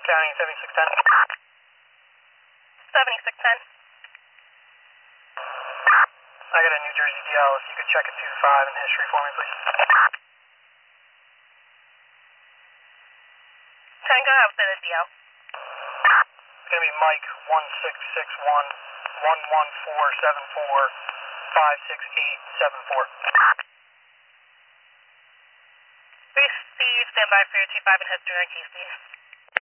County, 7610. 7610. I got a New Jersey DL. If you could check it 2-5 in history for me, please. Tango, I would say the DL. It's going to be Mike 1661 11474 56874. Receive, stand by for your 25 in history on KC.